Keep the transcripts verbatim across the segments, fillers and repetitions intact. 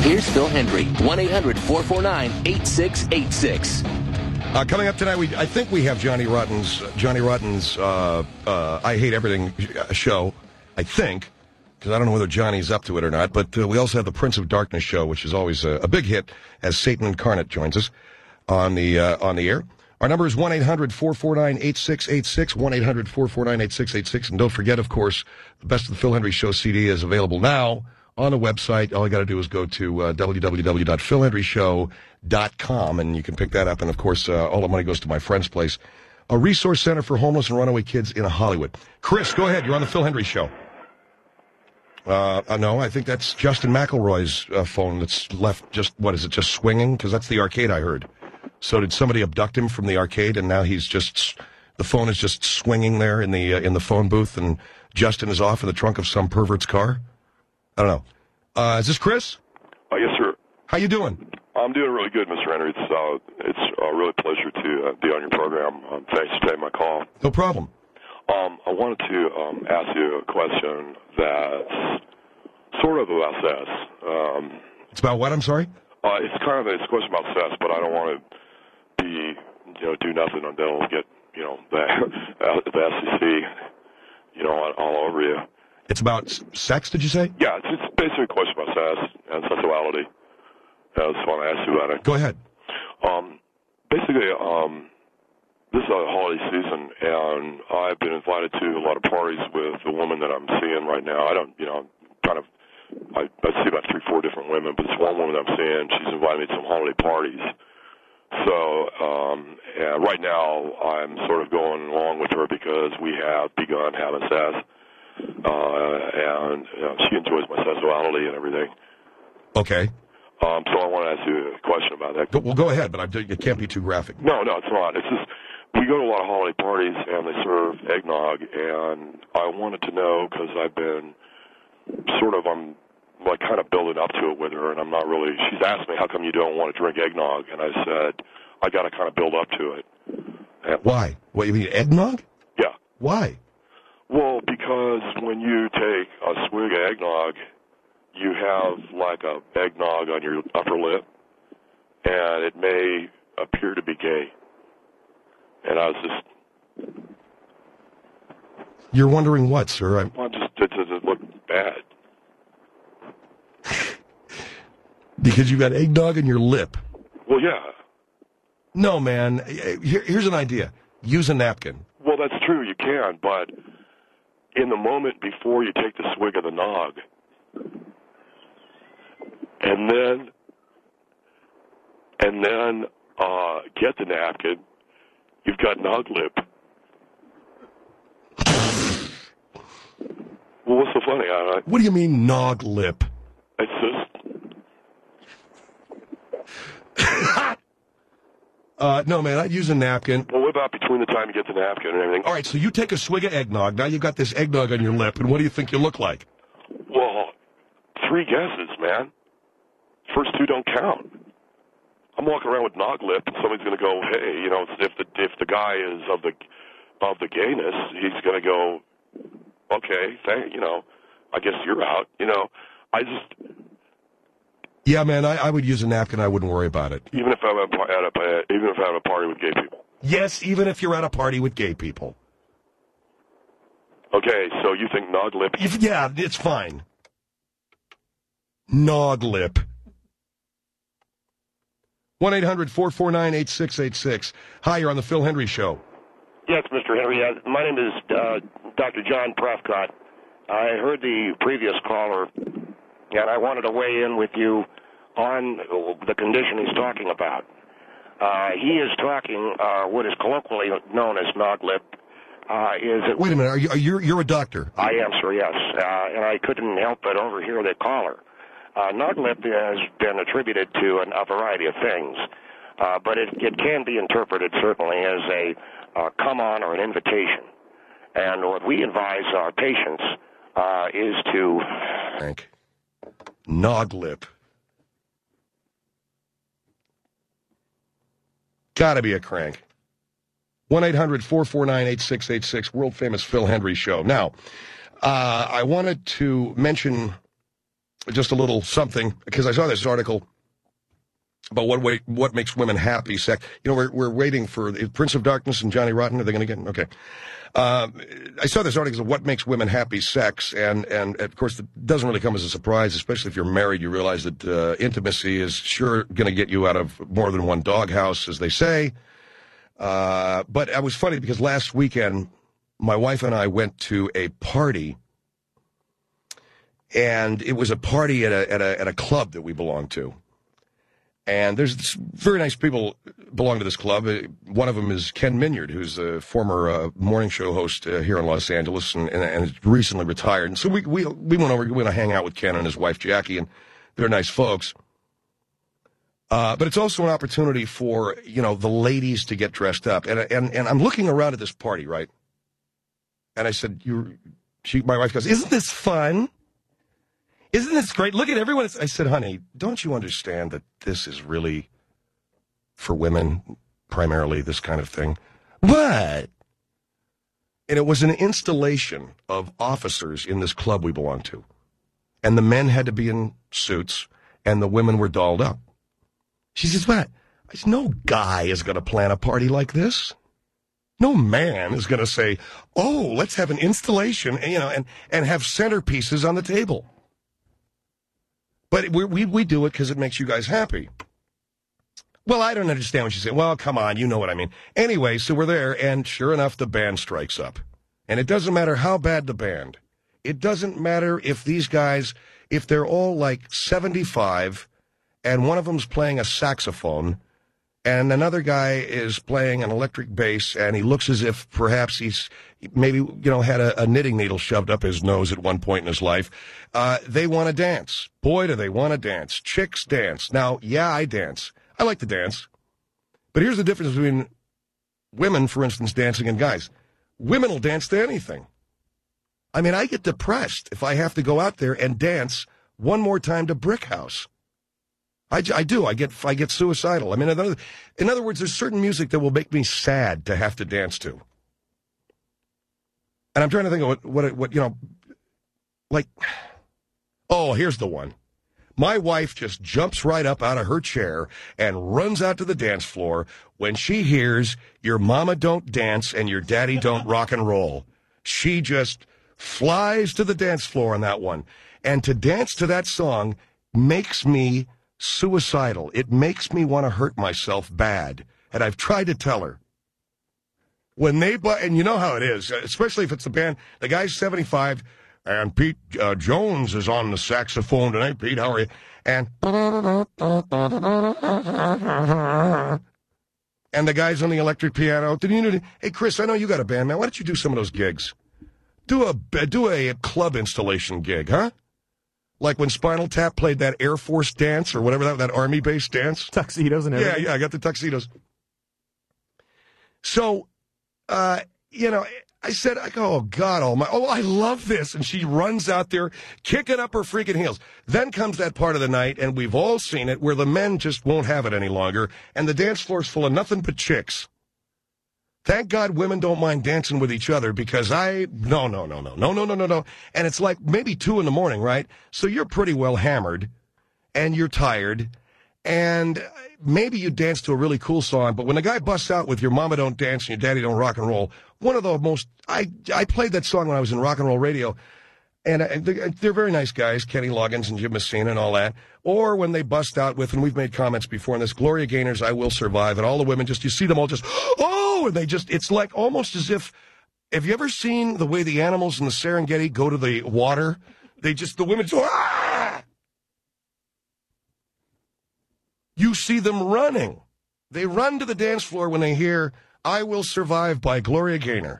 Here's Phil Hendry, one eight hundred four four nine eight six eight six. Uh, coming up tonight, we I think we have Johnny Rotten's uh, Johnny Rotten's uh, uh, I Hate Everything show. I think, because I don't know whether Johnny's up to it or not. But uh, we also have the Prince of Darkness show, which is always a, a big hit as Satan Incarnate joins us on the uh, on the air. Our number is one eight hundred four four nine eight six eight six, one eight hundred four four nine eight six eight six. And don't forget, of course, the Best of the Phil Hendry Show C D is available now on the website. All you got to do is go to uh, w w w dot phil hendry show dot com, and you can pick that up. And, of course, uh, all the money goes to my friend's place, a resource center for homeless and runaway kids in Hollywood. Chris, go ahead. You're on the Phil Hendry Show. Uh, uh, no, I think that's Justin McElroy's uh, phone that's left just, what is it, just swinging? Because that's the arcade I heard. So did somebody abduct him from the arcade, and now he's just, the phone is just swinging there in the uh, in the phone booth, and Justin is off in the trunk of some pervert's car? I don't know. Uh, is this Chris? Uh, yes, sir. How you doing? I'm doing really good, Mister Henry. It's, uh, it's a really pleasure to uh, be on your program. Um, thanks for taking my call. No problem. Um, I wanted to um, ask you a question that's sort of about sex. Um, it's about what, I'm sorry? Uh, it's kind of a, it's a question about sex, but I don't want to be, you know, do nothing and then get, you know, the, the S E C, you know, all, all over you. It's about sex, did you say? Yeah, it's, it's basically a question about sex and sexuality. I just want to ask you about it. Go ahead. Um, basically, um, this is a holiday season, and I've been invited to a lot of parties with the woman that I'm seeing right now. I don't, you know, kind of, I, I see about three, four different women, but it's one woman that I'm seeing. She's invited me to some holiday parties. So um, and right now, I'm sort of going along with her because we have begun having sex, uh, and you know, she enjoys my sexuality and everything. Okay. Um, so I want to ask you a question about that. Go, well, go ahead, but I, it can't be too graphic. No, no, it's not. It's just we go to a lot of holiday parties, and they serve eggnog, and I wanted to know because I've been sort of, I'm like kind of building up to it with her, and I'm not really, she's asked me, how come you don't want to drink eggnog? And I said, I got to kind of build up to it. And why? What, you mean eggnog? Yeah. Why? Well, because when you take a swig of eggnog, you have like a eggnog on your upper lip, and it may appear to be gay. And I was just... You're wondering what, sir? I'm, Well, just, it, does it look bad? Because you got eggnog in your lip. Well, yeah. No, man. Here, here's an idea. Use a napkin. Well, that's true, you can, but in the moment before you take the swig of the nog, and then, and then uh, get the napkin, you've got nog lip. Well, what's so funny? I, What do you mean nog lip? It's just... uh, no, man, I'd use a napkin. Well, what about between the time you get the napkin and everything? All right, so you take a swig of eggnog. Now you've got this eggnog on your lip, and what do you think you look like? Well, three guesses, man. First two don't count. I'm walking around with nog lip, and somebody's going to go, hey, you know, if the if the guy is of the of the gayness, he's going to go, okay, thank, you know, I guess you're out. You know, I just... Yeah, man, I, I would use a napkin. I wouldn't worry about it. Even if I'm at a, even if I'm at a party with gay people. Yes, even if you're at a party with gay people. Okay, so you think nog lip... If, yeah, it's fine. Nog lip. one eight hundred four four nine eight six eight six. Hi, you're on the Phil Hendry Show. Yes, Mister Henry. Uh, my name is uh, Doctor John Prescott. I heard the previous caller, and I wanted to weigh in with you on the condition he's talking about. Uh, he is talking uh, what is colloquially known as nog lip. Uh, is it, Wait a minute. Are you, are you, you're a doctor? I am, sir, yes. Uh, and I couldn't help but overhear the caller. Uh, nog lip has been attributed to an, a variety of things, uh, but it, it can be interpreted certainly as a uh, come on or an invitation. And what we advise our patients uh, is to... Frank. Nog lip. Gotta be a crank. one eight hundred four four nine eight six eight six, world-famous Phil Hendry Show. Now, uh, I wanted to mention just a little something, because I saw this article about what way, what makes women happy. Sex. You know, we're we're waiting for the Prince of Darkness and Johnny Rotten. Are they going to get? Okay. Uh, I saw this article of what makes women happy. Sex, and and of course, it doesn't really come as a surprise, especially if you're married. You realize that uh, intimacy is sure going to get you out of more than one doghouse, as they say. Uh, but it was funny because last weekend, my wife and I went to a party. And it was a party at a, at a at a club that we belong to. And there's very nice people belong to this club. One of them is Ken Minyard, who's a former uh, morning show host uh, here in Los Angeles and, and, and is recently retired. And so we, we, we went over, we went to hang out with Ken and his wife, Jackie, and they're nice folks. Uh, but it's also an opportunity for, you know, the ladies to get dressed up. And, and, and I'm looking around at this party, right? And I said, you, she, my wife goes, isn't this fun? Isn't this great? Look at everyone. I said, honey, don't you understand that this is really for women, primarily, this kind of thing? What? And it was an installation of officers in this club we belong to. And the men had to be in suits, and the women were dolled up. She says, what? I said, no guy is going to plan a party like this. No man is going to say, oh, let's have an installation, you know, and, and have centerpieces on the table. But we we, we do it because it makes you guys happy. Well, I don't understand what she's saying. Well, come on, you know what I mean. Anyway, so we're there, and sure enough, the band strikes up. And it doesn't matter how bad the band. It doesn't matter if these guys, if they're all like seventy-five, and one of them's playing a saxophone, and another guy is playing an electric bass, and he looks as if perhaps he's maybe, you know, had a, a knitting needle shoved up his nose at one point in his life. Uh, they want to dance. Boy, do they want to dance. Chicks dance. Now, yeah, I dance. I like to dance. But here's the difference between women, for instance, dancing and guys. Women will dance to anything. I mean, I get depressed if I have to go out there and dance one more time to Brick House. I, I do. I get I get suicidal. I mean, in other, in other words, there's certain music that will make me sad to have to dance to. And I'm trying to think of what, what, what you know, like, oh, here's the one. My wife just jumps right up out of her chair and runs out to the dance floor when she hears your mama don't dance and your daddy don't rock and roll. She just flies to the dance floor on that one. And to dance to that song makes me suicidal. It makes me want to hurt myself bad. And I've tried to tell her. When they, and you know how it is, especially if it's the band, the guy's seventy-five, and Pete uh, Jones is on the saxophone tonight. Pete, how are you? And, and the guy's on the electric piano. Hey, Chris, I know you got a band, man. Why don't you do some of those gigs? Do a, do a club installation gig, huh? Like when Spinal Tap played that Air Force dance or whatever, that, that Army-based dance. Tuxedos and everything. Yeah, yeah, I got the tuxedos. So, uh, you know, I said, I go, oh, God almighty, oh, I love this. And she runs out there, kicking up her freaking heels. Then comes that part of the night, and we've all seen it, where the men just won't have it any longer, and the dance floor's full of nothing but chicks. Thank God women don't mind dancing with each other, because I, no, no, no, no, no, no, no, no, no. And it's like maybe two in the morning, right? So you're pretty well hammered, and you're tired, and maybe you dance to a really cool song, but when the guy busts out with your mama don't dance and your daddy don't rock and roll, one of the most, I I played that song when I was in rock and roll radio, and they're very nice guys, Kenny Loggins and Jim Messina and all that, or when they bust out with, and we've made comments before on this, Gloria Gaynor's I Will Survive, and all the women just, you see them all just, oh, and they just, it's like almost as if, have you ever seen the way the animals in the Serengeti go to the water? They just, the women just, ah! You see them running. They run to the dance floor when they hear I Will Survive by Gloria Gaynor.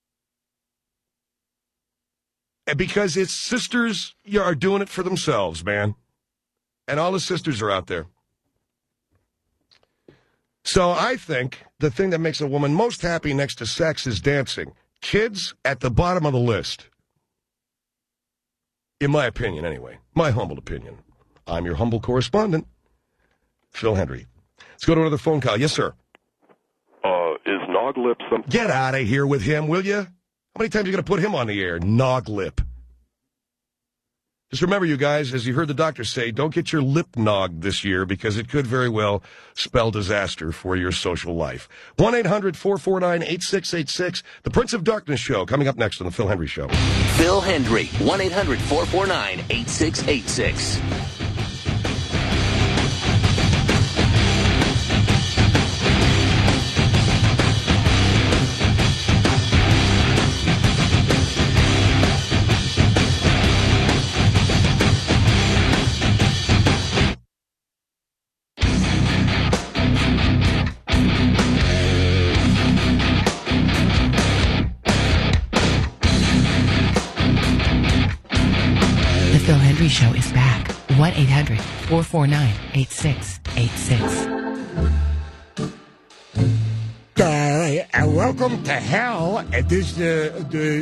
And because its sisters are doing it for themselves, man. And all the sisters are out there. So I think the thing that makes a woman most happy next to sex is dancing. Kids at the bottom of the list. In my opinion, anyway. My humble opinion. I'm your humble correspondent, Phil Hendry. Let's go to another phone call. Yes, sir. Uh, is Noglip something? Get out of here with him, will you? How many times are you going to put him on the air? Noglip. Just remember, you guys, as you heard the doctor say, don't get your lip nogged this year because it could very well spell disaster for your social life. one eight hundred four four nine eight six eight six, The Prince of Darkness Show, coming up next on The Phil Hendry Show. Phil Hendry, one eight hundred four four nine eight six eight six. The Phil Hendry Show is back. one eight hundred four four nine eight six eight six. Uh, uh, welcome to hell. And this, uh, the,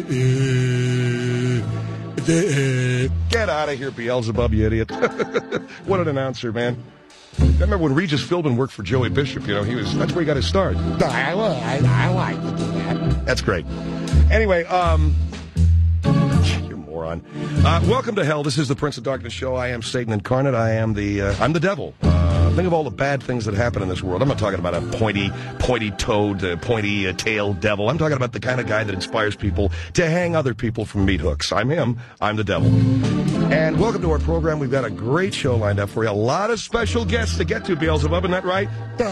uh, the, uh, Get out of here, Beelzebub, you idiot. What an announcer, man. I remember when Regis Philbin worked for Joey Bishop, you know, he was, that's where he got his start. I, I, I like to do that. That's great. Anyway, um, you moron. Uh, welcome to hell. This is the Prince of Darkness Show. I am Satan incarnate. I am the, uh, I'm the devil. Uh, think of all the bad things that happen in this world. I'm not talking about a pointy, pointy-toed, uh, pointy-tailed devil. I'm talking about the kind of guy that inspires people to hang other people from meat hooks. I'm him. I'm the devil. And welcome to our program. We've got a great show lined up for you. A lot of special guests to get to, Beelzebub. Isn't that right?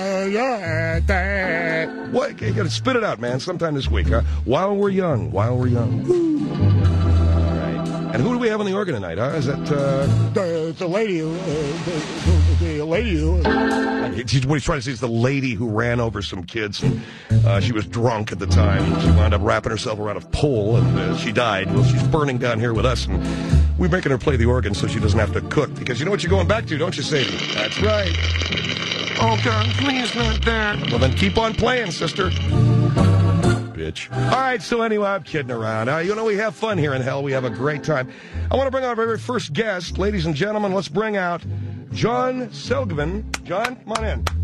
What? You gotta spit it out, man, sometime this week, huh? While we're young. While we're young. Woo. All right. And who do we have on the organ tonight, huh? Is that, uh... The, the lady who... Uh, the, the, the lady who... What he's trying to say is the lady who ran over some kids. And, uh, she was drunk at the time. She wound up wrapping herself around a pole, and uh, she died. Well, she's burning down here with us, and we're making her play the organ so she doesn't have to cook. Because you know what you're going back to, don't you, Sadie? That's right. Oh, God, please not that. Well, then keep on playing, sister. Bitch. All right, so anyway, I'm kidding around. Uh, you know, we have fun here in hell. We have a great time. I want to bring out our very first guest. Ladies and gentlemen, let's bring out John Seligman. John, come on in.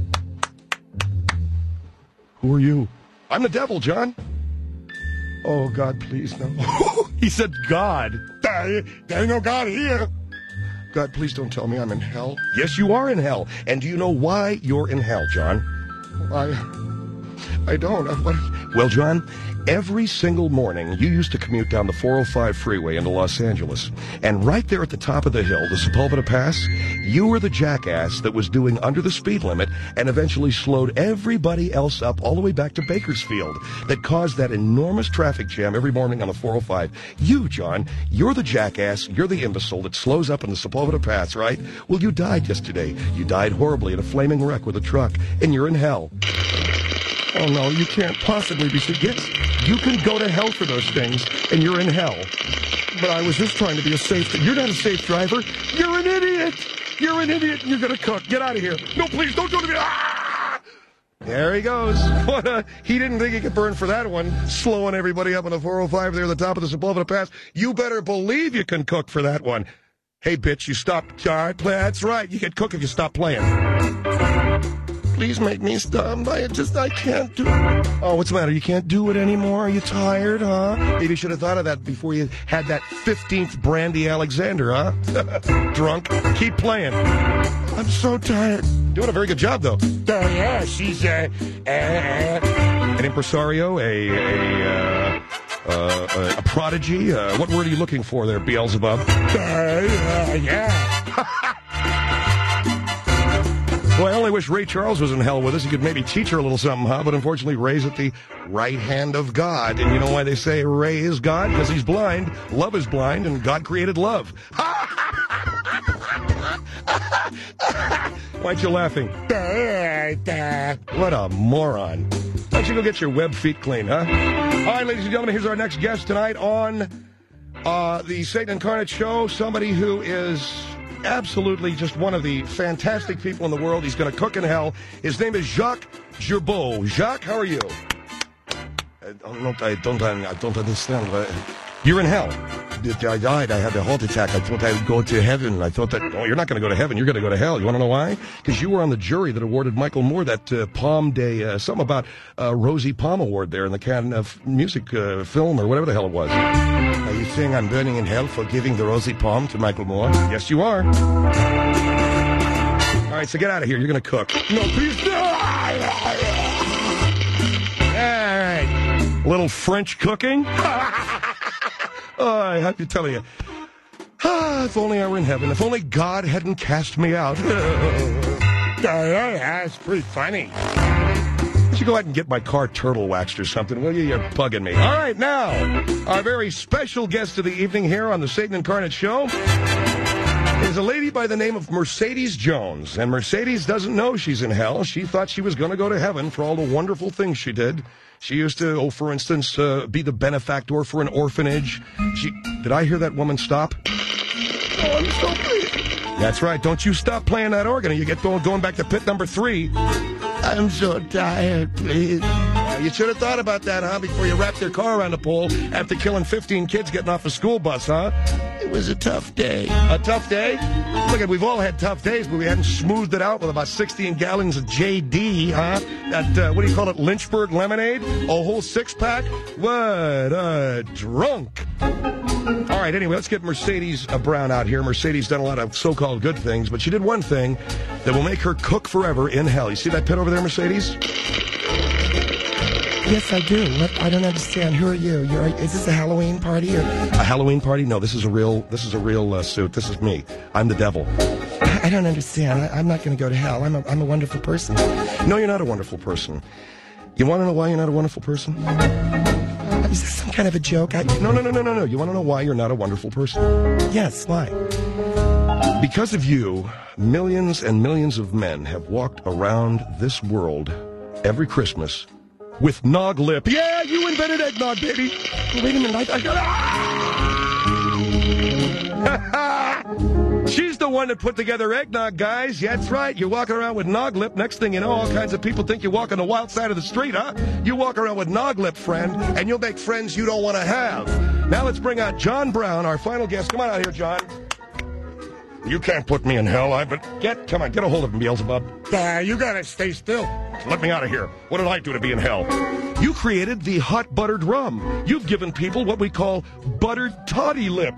Who are you? I'm the devil, John. Oh, God, please, no. He said God. There ain't no God here. God, please don't tell me I'm in hell. Yes, you are in hell. And do you know why you're in hell, John? I, I don't. I, what? Well, John, every single morning you used to commute down the four oh five freeway into Los Angeles. And right there at the top of the hill, the Sepulveda Pass, you were the jackass that was doing under the speed limit and eventually slowed everybody else up all the way back to Bakersfield that caused that enormous traffic jam every morning on the four oh five. You, John, you're the jackass, you're the imbecile that slows up in the Sepulveda Pass, right? Well, you died yesterday. You died horribly in a flaming wreck with a truck, and you're in hell. Oh, no, you can't possibly be sick. Yes, you can go to hell for those things, and you're in hell. But I was just trying to be a safe... You're not a safe driver. You're an idiot. You're an idiot, and you're going to cook. Get out of here. No, please, don't do it to me. Ah! There he goes. What a... He didn't think he could burn for that one, slowing everybody up on the four oh five there at the top of the Sepulveda Pass. You better believe you can cook for that one. Hey, bitch, you stop. All right, play. That's right. You can cook if you stop playing. Please make me stop. I just, I can't do it. Oh, what's the matter? You can't do it anymore? Are you tired, huh? Maybe you should have thought of that before you had that fifteenth Brandy Alexander, huh? Drunk. Keep playing. I'm so tired. Doing a very good job, though. Uh, yeah, she's, uh, uh, An impresario, a, a, uh, uh, a prodigy. Uh, what word are you looking for there, Beelzebub? uh, uh, yeah. Well, I only wish Ray Charles was in hell with us. He could maybe teach her a little something, huh? But unfortunately, Ray's at the right hand of God. And you know why they say Ray is God? Because he's blind. Love is blind, and God created love. Why aren't you laughing? What a moron. Why don't you go get your web feet clean, huh? All right, ladies and gentlemen, here's our next guest tonight on uh, the Satan Incarnate Show. Somebody who is... absolutely just one of the fantastic people in the world. He's going to cook in hell. His name is Jacques Gerbeau. Jacques, how are you? I don't, I don't, I don't understand. You're in hell. I died. I had a heart attack. I thought I would go to heaven. I thought that... Oh, you're not going to go to heaven. You're going to go to hell. You want to know why? Because you were on the jury that awarded Michael Moore that uh, Palm Day, uh, something about uh, Rosie Palm Award there in the Cannes uh, music uh, film or whatever the hell it was. Are you saying I'm burning in hell for giving the Rosie Palm to Michael Moore? Yes, you are. All right, so get out of here. You're going to cook. No, please. All right. A little French cooking. Oh, I have to tell you. Ah, if only I were in heaven. If only God hadn't cast me out. That's pretty funny. I should go out and get my car turtle waxed or something, will you? You're bugging me. All right, now, our very special guest of the evening here on the Satan Incarnate Show is a lady by the name of Mercedes Jones. And Mercedes doesn't know she's in hell. She thought she was going to go to heaven for all the wonderful things she did. She used to, oh, for instance, uh, be the benefactor for an orphanage. She, did I hear that woman stop? Oh, I'm so pleased. That's right. Don't you stop playing that organ, or you get going, going back to pit number three. I'm so tired, please. Uh, you should have thought about that, huh, before you wrapped your car around the pole after killing fifteen kids getting off a school bus, huh? It was a tough day. A tough day? Look, we've all had tough days, but we hadn't smoothed it out with about sixteen gallons of J D, huh? That, uh, what do you call it, Lynchburg lemonade? A whole six-pack? What a drunk. All right, anyway, let's get Mercedes uh, Brown out here. Mercedes done a lot of so-called good things, but she did one thing that will make her cook forever in hell. You see that pit over there, Mercedes? Yes, I do. What? I don't understand. Who are you? You're, is this a Halloween party? Or? A Halloween party? No, this is a real. This is a real uh, suit. This is me. I'm the devil. I don't understand. I, I'm not going to go to hell. I'm a, I'm a wonderful person. No, you're not a wonderful person. You want to know why you're not a wonderful person? Is this some kind of a joke? I... No, no, no, no, no, no. You want to know why you're not a wonderful person? Yes. Why? Because of you, millions and millions of men have walked around this world every Christmas with nog lip. Yeah, you invented eggnog, baby. Wait a minute. I, I got... She's the one that put together eggnog, guys. Yeah, that's right. You're walking around with nog lip. Next thing you know, all kinds of people think you walk on the wild side of the street, huh? You walk around with nog lip, friend, and you'll make friends you don't want to have. Now let's bring out John Brown, our final guest. Come on out here, John. You can't put me in hell, I but get come on, get a hold of him, Beelzebub. Uh, you gotta stay still. Let me out of here. What did I do to be in hell? You created the hot buttered rum. You've given people what we call buttered toddy lip.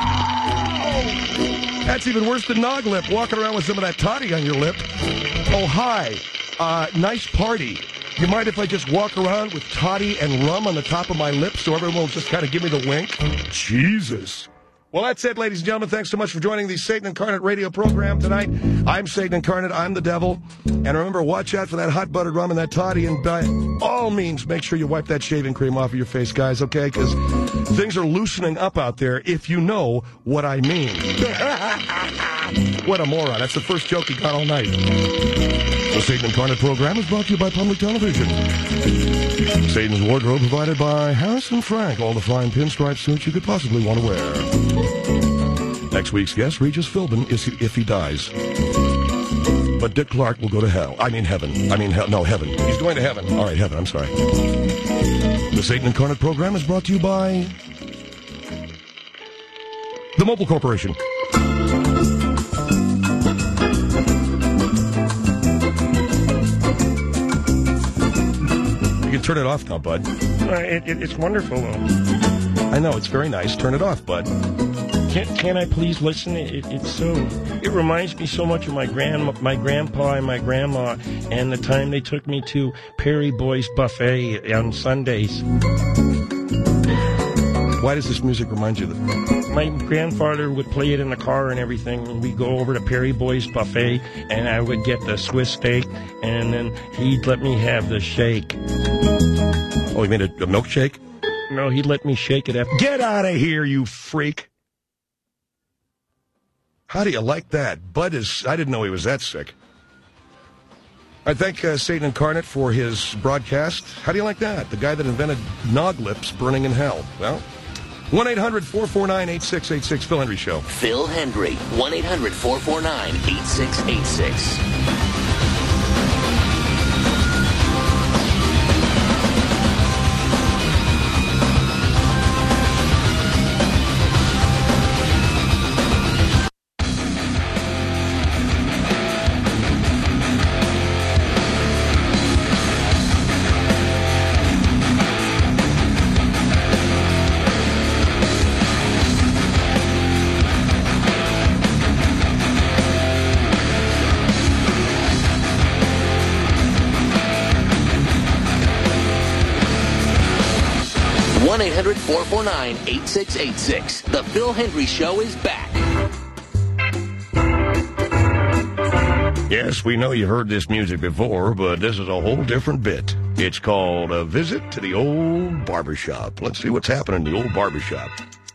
Ow! That's even worse than nog lip, walking around with some of that toddy on your lip. Oh, hi. Uh, nice party. You mind if I just walk around with toddy and rum on the top of my lips so everyone will just kind of give me the wink? Jesus. Well, that's it, ladies and gentlemen. Thanks so much for joining the Satan Incarnate radio program tonight. I'm Satan Incarnate. I'm the devil. And remember, watch out for that hot buttered rum and that toddy. And by all means, make sure you wipe that shaving cream off of your face, guys, okay? Because things are loosening up out there, if you know what I mean. What a moron. That's the first joke he got all night. The Satan Incarnate program is brought to you by Public Television. Satan's wardrobe provided by Harrison Frank. All the fine pinstripe suits you could possibly want to wear. Next week's guest, Regis Philbin, if he dies. But Dick Clark will go to hell. I mean heaven. I mean hell. No, heaven. He's going to heaven. All right, heaven. I'm sorry. The Satan Incarnate program is brought to you by the Mobile Corporation. You can turn it off now, bud. Uh, it, it, it's wonderful, though. I know, it's very nice. Turn it off, bud. Can, can I please listen? It, it's so. It reminds me so much of my grand, my grandpa and my grandma, and the time they took me to Perry Boy's Buffet on Sundays. Why does this music remind you of that? My grandfather would play it in the car and everything, and we'd go over to Perry Boy's Buffet, and I would get the Swiss steak, and then he'd let me have the shake. Oh, you made a, a milkshake? No, he'd let me shake it after. Get out of here, you freak! How do you like that? Bud is... I didn't know he was that sick. I thank uh, Satan Incarnate for his broadcast. How do you like that? The guy that invented nog lips burning in hell. Well... one eight hundred four four nine eight six eight six, Phil Hendry Show. Phil Hendry, one eight hundred four four nine eight six eight six. one eight hundred four four nine eight six eight six. The Phil Hendry Show is back. Yes, we know you've heard this music before, but this is a whole different bit. It's called A Visit to the Old Barbershop. Let's see what's happening in the old barbershop.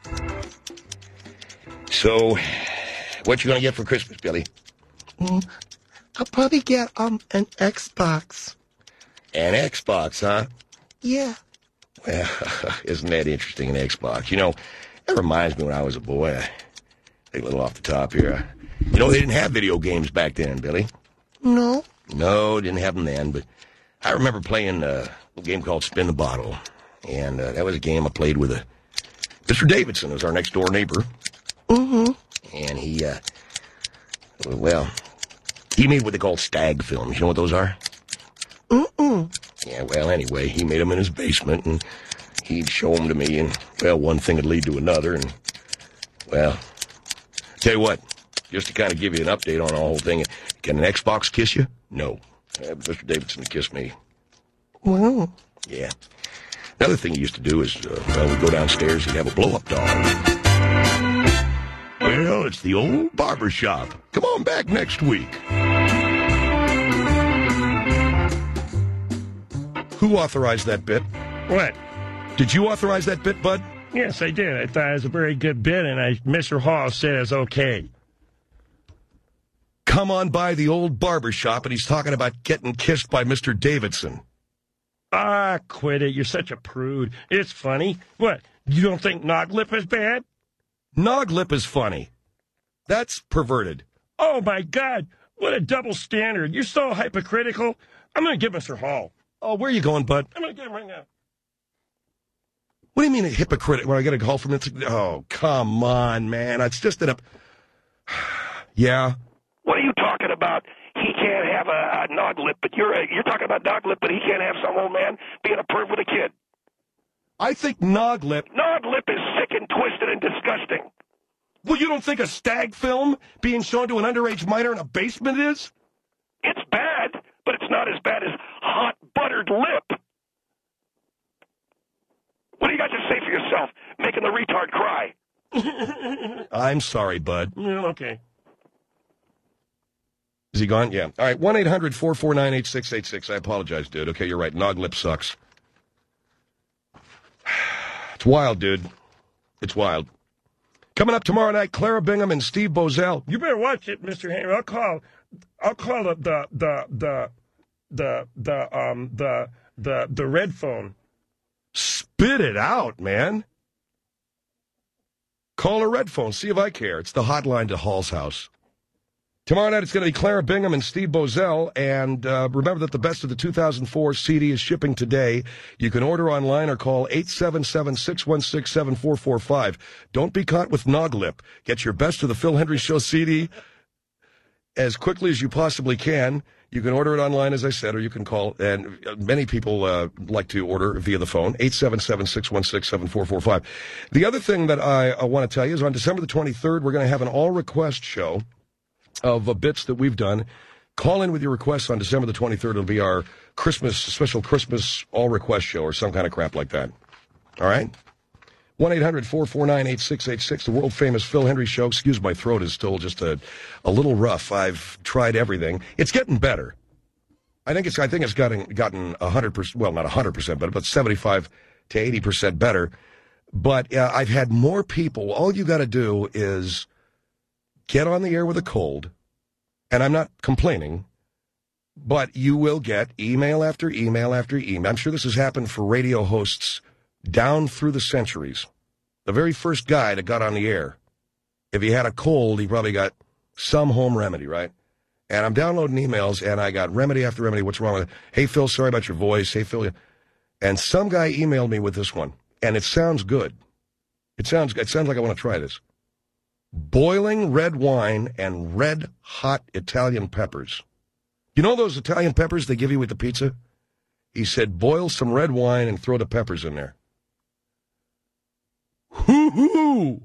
So, what you gonna get for Christmas, Billy? Mm, I'll probably get um an Xbox. An Xbox, huh? Yeah. Well, isn't that interesting, an Xbox? You know, that reminds me when I was a boy. I take a little off the top here. You know, they didn't have video games back then, Billy. No. No, didn't have them then, but I remember playing uh, a game called Spin the Bottle, and uh, that was a game I played with a Mister Davidson, who's our next-door neighbor. Mm-hmm. And he, uh, well, he made what they call stag films. You know what those are? Mm-mm. Yeah, well, anyway, he made them in his basement, and he'd show them to me, and, well, one thing would lead to another, and, well, tell you what, just to kind of give you an update on the whole thing, can an Xbox kiss you? No. Uh, Mister Davidson kissed me. Wow. Yeah. Another thing he used to do is, uh, well, we'd go downstairs, he'd have a blow-up doll. Well, it's the old barbershop. Come on back next week. Who authorized that bit? What? Did you authorize that bit, Bud? Yes, I did. I thought it was a very good bit, and I, Mister Hall says okay. Come on by the old barbershop, and he's talking about getting kissed by Mister Davidson. Ah, quit it. You're such a prude. It's funny. What, you don't think Noglip is bad? Noglip is funny. That's perverted. Oh, my God. What a double standard. You're so hypocritical. I'm going to get Mister Hall. Oh, where are you going, Bud? I'm going to get him right now. What do you mean a hypocrite? When I get a call from it? Oh, come on, man. It's just that a... Yeah? What are you talking about? He can't have a, a Noglip, but you're a, you're talking about Noglip, but he can't have some old man being a perv with a kid. I think Noglip... Noglip is sick and twisted and disgusting. Well, you don't think a stag film being shown to an underage minor in a basement is? It's bad, but it's not as bad as hot buttered lip. What do you got to say for yourself, making the retard cry? I'm sorry, Bud. Yeah, okay. Is he gone? Yeah. All right, one eight hundred four four nine eight six eight six. I apologize, dude. Okay, you're right. Noglip sucks. It's wild, dude. It's wild. Coming up tomorrow night, Clara Bingham and Steve Bozell. You better watch it, Mister Henry. I'll call. I'll call the the the the the the um the the the red phone. Spit it out, man. Call a red phone. See if I care. It's the hotline to Hall's house. Tomorrow night, it's going to be Clara Bingham and Steve Bozell. And uh, remember that the Best of the two thousand four C D is shipping today. You can order online or call eight seven seven, six one six, seven four four five. Don't be caught with Noglip. Get your Best of the Phil Hendry Show C D as quickly as you possibly can. You can order it online, as I said, or you can call. And many people uh, like to order via the phone, eight seven seven, six one six, seven four four five. The other thing that I, I want to tell you is on December the twenty-third, we're going to have an all-request show of uh, bits that we've done. Call in with your requests on December the twenty-third. It'll be our Christmas, special Christmas all-request show or some kind of crap like that. All right? one eight hundred four four nine eight six eight six, the world-famous Phil Hendry Show. Excuse my throat is still just a, a little rough. I've tried everything. It's getting better. I think it's I think it's gotten gotten one hundred percent, well, not one hundred percent better, but seventy-five to eighty percent better. But uh, I've had more people. All you got to do is get on the air with a cold, and I'm not complaining, but you will get email after email after email. I'm sure this has happened for radio hosts down through the centuries. The very first guy that got on the air, if he had a cold, he probably got some home remedy, right? And I'm downloading emails, and I got remedy after remedy. What's wrong with it? Hey, Phil, sorry about your voice. Hey, Phil. And some guy emailed me with this one, and it sounds good. It sounds it sounds like I want to try this. Boiling red wine and red hot Italian peppers. You know those Italian peppers they give you with the pizza? He said, boil some red wine and throw the peppers in there. Hoo-hoo!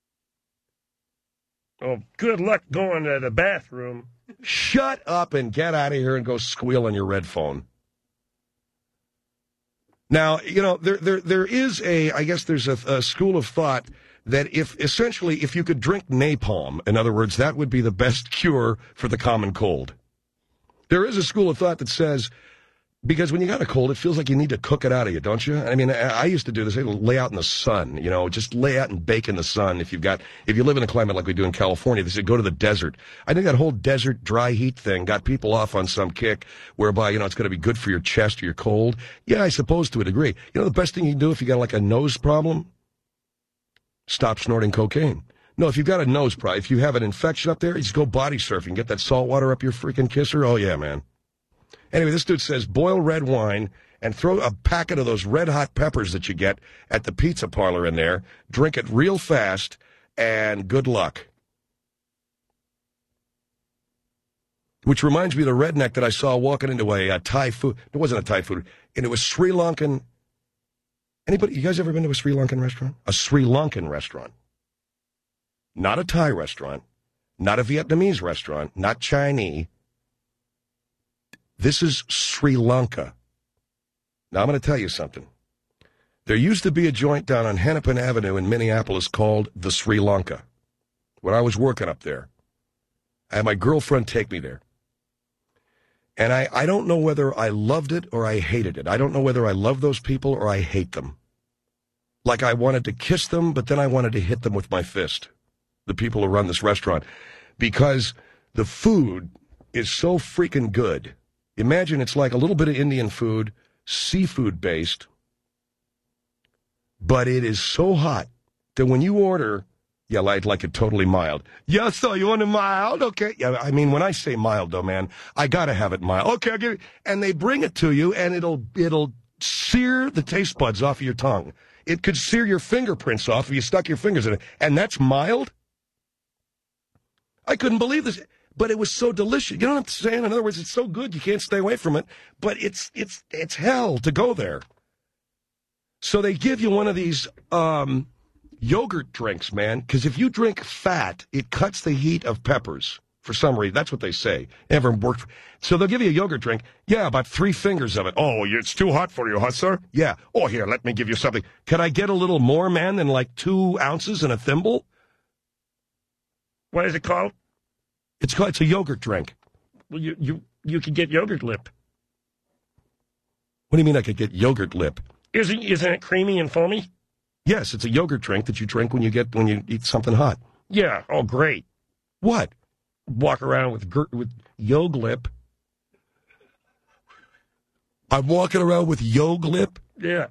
Oh, good luck going to the bathroom. Shut up and get out of here and go squeal on your red phone. Now, you know, there there there is a, I guess there's a, a school of thought that if, essentially, if you could drink napalm, in other words, that would be the best cure for the common cold. There is a school of thought that says, because when you got a cold, it feels like you need to cook it out of you, don't you? I mean, I, I used to do this. I would lay out in the sun, you know, just lay out and bake in the sun. If you've got, if you live in a climate like we do in California, they say go to the desert. I think that whole desert dry heat thing got people off on some kick whereby, you know, it's going to be good for your chest or your cold. Yeah, I suppose to a degree. You know, the best thing you can do if you got like a nose problem? Stop snorting cocaine. No, if you've got a nose problem, if you have an infection up there, you just go body surfing. Get that salt water up your freaking kisser. Oh, yeah, man. Anyway, this dude says boil red wine and throw a packet of those red-hot peppers that you get at the pizza parlor in there. Drink it real fast, and good luck. Which reminds me of the redneck that I saw walking into a, a Thai food. It wasn't a Thai food, and it was Sri Lankan. Anybody, you guys ever been to a Sri Lankan restaurant? A Sri Lankan restaurant. Not a Thai restaurant. Not a Vietnamese restaurant. Not Chinese. This is Sri Lanka. Now, I'm going to tell you something. There used to be a joint down on Hennepin Avenue in Minneapolis called the Sri Lanka. When I was working up there, I had my girlfriend take me there. And I, I don't know whether I loved it or I hated it. I don't know whether I love those people or I hate them. Like I wanted to kiss them, but then I wanted to hit them with my fist, the people who run this restaurant, because the food is so freaking good. Imagine it's like a little bit of Indian food, seafood-based, but it is so hot that when you order, yeah, like, like it totally mild. Yeah, so you want it mild? Okay. Yeah, I mean, when I say mild, though, man, I got to have it mild. Okay, I'll give it. And they bring it to you, and it'll it'll sear the taste buds off of your tongue. It could sear your fingerprints off if you stuck your fingers in it. And that's mild? I couldn't believe this. But it was so delicious. You know what I'm saying? In other words, it's so good you can't stay away from it. But it's it's it's hell to go there. So they give you one of these um, yogurt drinks, man. Because if you drink fat, it cuts the heat of peppers. For some reason, that's what they say. Never worked. So they'll give you a yogurt drink. Yeah, about three fingers of it. Oh, it's too hot for you, huh, sir? Yeah. Oh, here, let me give you something. Can I get a little more, man, than like two ounces in a thimble? What is it called? It's called, it's a yogurt drink. Well, you, you, you could get yogurt lip. What do you mean I could get yogurt lip? Isn't, isn't it creamy and foamy? Yes, it's a yogurt drink that you drink when you get when you eat something hot. Yeah. Oh, great. What? Walk around with with yog lip. I'm walking around with yog lip? Yeah.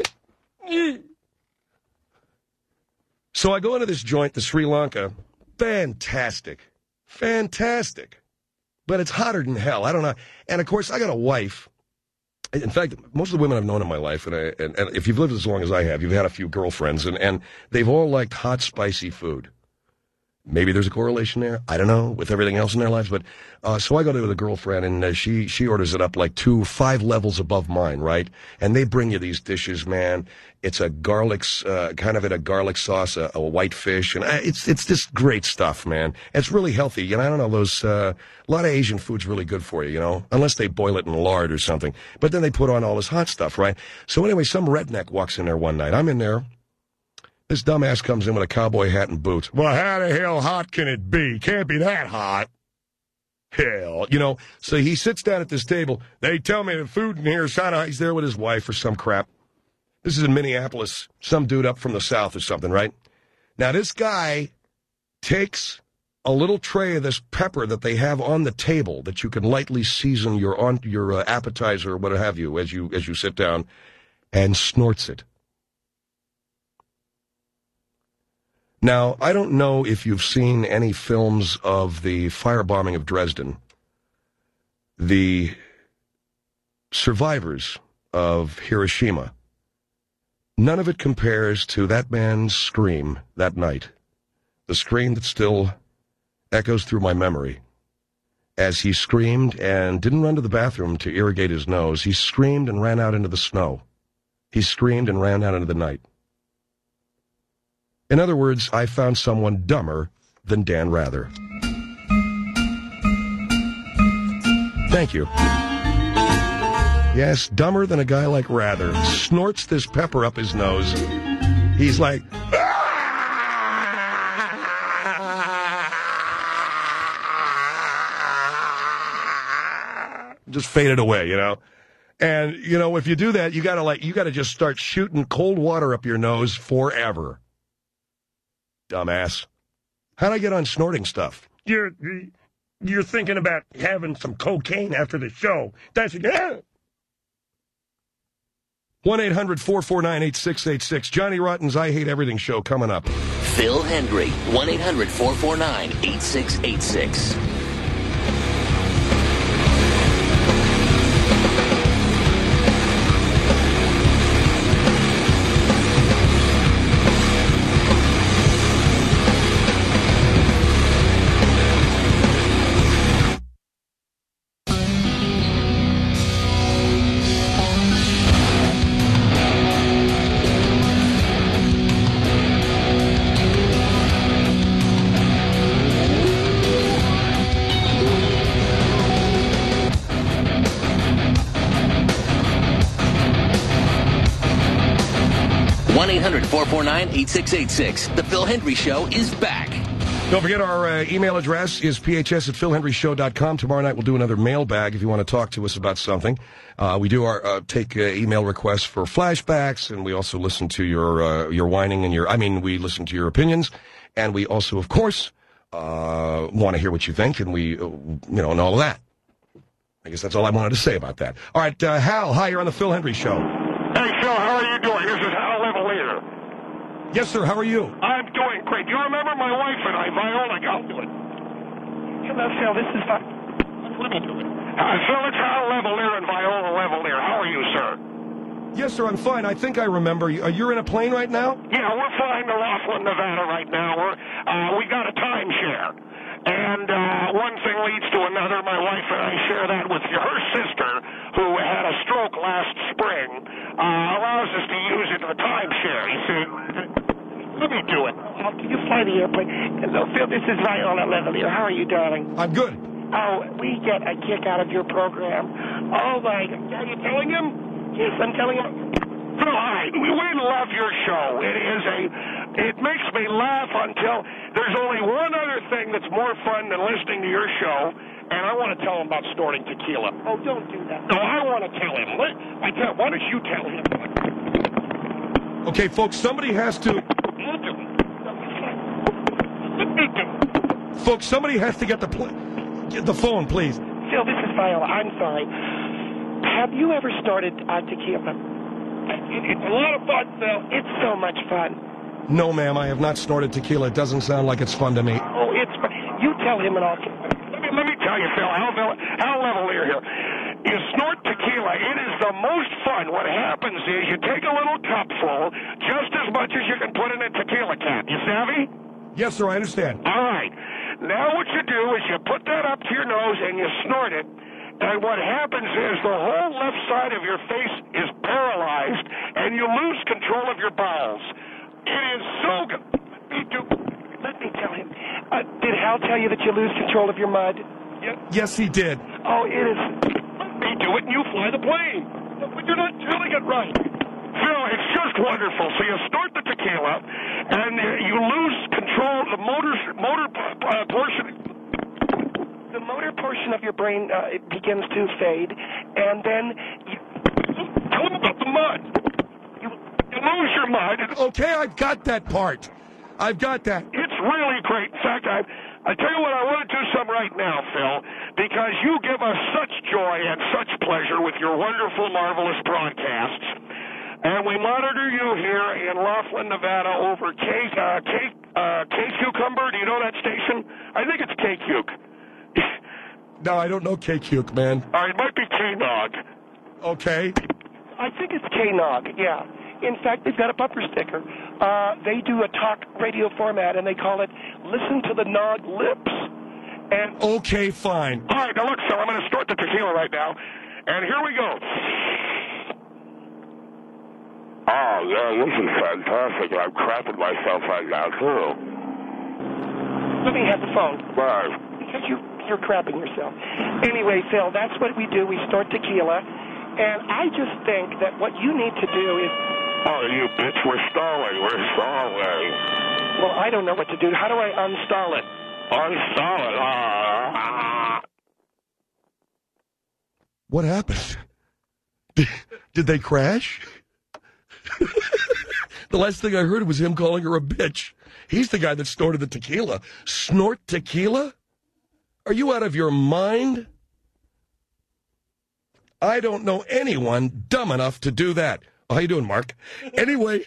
So I go into this joint, the Sri Lanka. Fantastic. Fantastic. But it's hotter than hell. I don't know. And, of course, I got a wife. In fact, most of the women I've known in my life, and, I, and, and if you've lived as long as I have, you've had a few girlfriends, and, and they've all liked hot, spicy food. Maybe there's a correlation there. I don't know, with everything else in their lives. But uh, so I go to the girlfriend, and uh, she she orders it up like two, five levels above mine, right? And they bring you these dishes, man. It's a garlic, uh, kind of in a garlic sauce, a, a white fish, and I, it's it's just great stuff, man. It's really healthy. You know, I don't know, those uh, a lot of Asian food's really good for you, you know, unless they boil it in lard or something. But then they put on all this hot stuff, right? So anyway, some redneck walks in there one night. I'm in there. This dumbass comes in with a cowboy hat and boots. Well, how the hell hot can it be? Can't be that hot. Hell, you know. So he sits down at this table. They tell me the food in here is kind of, he's there with his wife or some crap. This is in Minneapolis. Some dude up from the south or something, right? Now, this guy takes a little tray of this pepper that they have on the table that you can lightly season your on your uh, appetizer or what have you as you as you sit down, and snorts it. Now, I don't know if you've seen any films of the firebombing of Dresden. The survivors of Hiroshima, none of it compares to that man's scream that night. The scream that still echoes through my memory. As he screamed and didn't run to the bathroom to irrigate his nose, he screamed and ran out into the snow. He screamed and ran out into the night. In other words, I found someone dumber than Dan Rather. Thank you. Yes, dumber than a guy like Rather. Snorts this pepper up his nose. He's like, just faded away, you know. And you know, if you do that, you gotta like, you gotta just start shooting cold water up your nose forever. Dumbass. How'd I get on snorting stuff? You're you're thinking about having some cocaine after the show. That's yeah. one eight hundred four four nine eight six eight six. Johnny Rotten's I Hate Everything show coming up. Phil Hendry, one eight hundred four four nine eight six eight six. one eight hundred four four nine eight six eight six. The Phil Hendry Show is back. Don't forget our uh, email address is p h s at phil hendry show dot com. Tomorrow night we'll do another mailbag if you want to talk to us about something. Uh, we do our uh, take uh, email requests for flashbacks, and we also listen to your uh, your whining and your, I mean, we listen to your opinions, and we also, of course, uh, want to hear what you think, and we, uh, you know, and all of that. I guess that's all I wanted to say about that. All right, uh, Hal, hi, you're on the Phil Hendry Show. Hey, Phil, how are you doing? This is Hal Levalier. Yes, sir, how are you? I'm doing great. Do you remember my wife and I, Viola? I'll do it. Hello, Phil. This is Vi- Let me do it. Uh, Phil, it's Hal Levalier and Viola Levalier. How are you, sir? Yes, sir, I'm fine. I think I remember you. Uh, you're in a plane right now? Yeah, we're flying to Laughlin, Nevada right now. We're, uh, we got a timeshare. And uh, one thing leads to another. My wife and I share that with her sister, who had a stroke last spring, uh, allows us to use it in the timeshare. You see, let me do it. Oh, can you fly the airplane? Hello, Phil. This is Viola Levalier. How are you, darling? I'm good. Oh, we get a kick out of your program. Oh, my God. Are you telling him? Yes, I'm telling him. Phil, hi. We, we love your show. It is a... It makes me laugh until there's only one other thing that's more fun than listening to your show, and I want to tell him about snorting tequila. Oh, don't do that. No, I want to tell him. Let, I tell, why don't you tell him? Okay, folks, somebody has to... You do it. Let me do it. Folks, somebody has to get the pl- get the phone, please. Phil, this is Viola. I'm sorry. Have you ever snorted uh, tequila? It, it's a lot of fun, Phil. It's so much fun. No, ma'am, I have not snorted tequila. It doesn't sound like it's fun to me. Oh, it's fun. You tell him and I'll... Let me, let me tell you, Phil, Hal, Hal Levalier here. You snort tequila, it is the most fun. What happens is you take a little cupful, just as much as you can put in a tequila can. You savvy? Yes, sir, I understand. All right. Now what you do is you put that up to your nose and you snort it. And what happens is the whole left side of your face is paralyzed, and you lose control of your bowels. It is so good. Me too. Let me tell him. Uh, did Hal tell you that you lose control of your mud? Yeah. Yes, he did. Oh, it is... Let me do it and you fly the plane. But you're not telling it right. Phil, it's just wonderful. So you snort the tequila, and you lose control of the motor, motor uh, portion... The motor portion of your brain uh, it begins to fade, and then... You... Tell him about the mud. You, you lose your mud. Okay, I've got that part. I've got that. It's really great. In fact, I, I tell you what, I want to do some right now, Phil, because you give us such joy and such pleasure with your wonderful, marvelous broadcasts. And we monitor you here in Laughlin, Nevada over K, uh, K, uh, K-Cucumber. Do you know that station? I think it's K-Cuc. No, I don't know K-Cuc, man. All right, it might be K-Nog. Okay. I think it's K-Nog, yeah. In fact, they've got a bumper sticker. Uh, they do a talk radio format, and they call it Listen to the Nog Lips. And Okay, fine. All right, now look, Phil, I'm going to snort the tequila right now. And here we go. Oh, yeah, this is fantastic. I'm crapping myself right now, too. Let me have the phone. Why? Because you, you're crapping yourself. Anyway, Phil, that's what we do. We snort tequila. And I just think that what you need to do is... Oh, you bitch, we're stalling. We're stalling. Well, I don't know what to do. How do I uninstall it? Uninstall it. Ah. What happened? Did, did they crash? The last thing I heard was him calling her a bitch. He's the guy that snorted the tequila. Snort tequila? Are you out of your mind? I don't know anyone dumb enough to do that. Oh, how you doing, Mark? Anyway.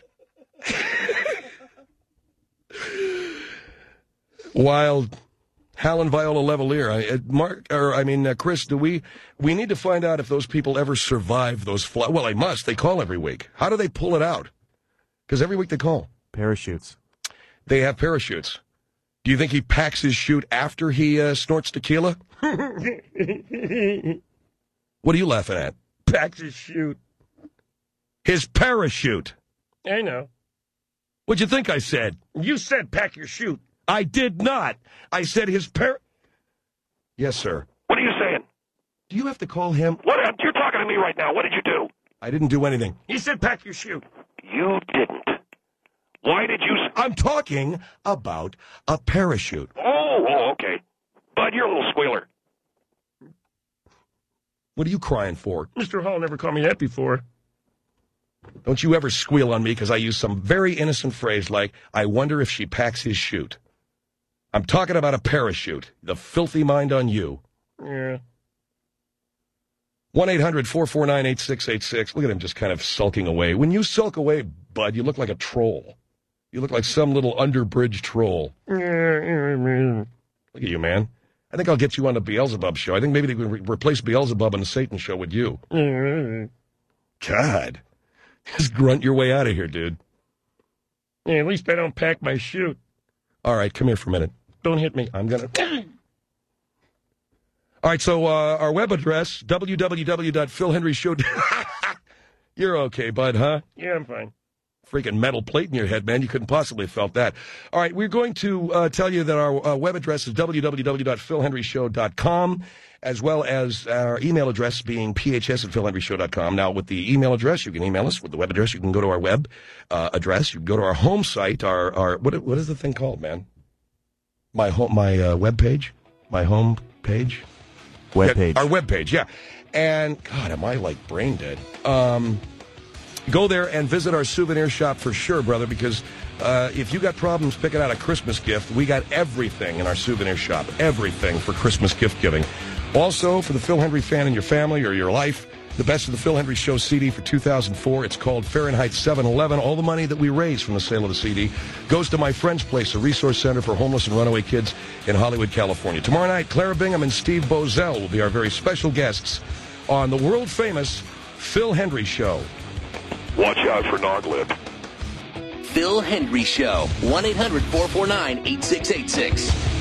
Wild. Hal and Viola Levalier. I, uh, Mark, or I mean, uh, Chris, do we, we need to find out if those people ever survive those flights. Well, they must. They call every week. How do they pull it out? Because every week they call. Parachutes. They have parachutes. Do you think he packs his chute after he uh, snorts tequila? What are you laughing at? Packs his chute. His parachute. I know. What'd you think I said? You said pack your chute. I did not. I said his par... Yes, sir. What are you saying? Do you have to call him? What? You're talking to me right now. What did you do? I didn't do anything. He said pack your chute. You didn't. Why did you... I'm talking about a parachute. Oh, oh, okay. Bud, you're a little squealer. What are you crying for? Mister Hall never called me that before. Don't you ever squeal on me because I use some very innocent phrase like, I wonder if she packs his chute. I'm talking about a parachute. The filthy mind on you. Yeah. one eight hundred four four nine eight six eight six. Look at him just kind of sulking away. When you sulk away, Bud, you look like a troll. You look like some little underbridge troll. Look at you, man. I think I'll get you on the Beelzebub show. I think maybe they can re- replace Beelzebub on the Satan show with you. God. Just grunt your way out of here, dude. Yeah, at least I don't pack my chute. All right, come here for a minute. Don't hit me. I'm going to... All right, so uh, our web address, w w w dot phil henry show dot com. You're okay, bud, huh? Yeah, I'm fine. Freaking metal plate in your head, man. You couldn't possibly have felt that. All right, we're going to uh, tell you that our uh, web address is w w w dot phil henry show dot com, as well as our email address being p h s at phil henry show dot com. Now, with the email address, you can email us. With the web address, you can go to our web uh, address. You can go to our home site, our, our what, what is the thing called, man? My home, my uh, web page? My home page? Web page. Yeah, our web page, yeah. And, God, am I, like, brain dead? Um... Go there and visit our souvenir shop for sure, brother, because uh, if you got problems picking out a Christmas gift, we got everything in our souvenir shop, everything for Christmas gift giving. Also, for the Phil Hendrie fan in your family or your life, the Best of the Phil Hendrie Show C D for two thousand four. It's called Fahrenheit seven eleven. All the money that we raise from the sale of the C D goes to My Friend's Place, a resource center for homeless and runaway kids in Hollywood, California. Tomorrow night, Clara Bingham and Steve Bozell will be our very special guests on the world-famous Phil Hendrie Show. Watch out for Noglip. Phil Hendrie Show. one eight hundred four four nine eight six eight six.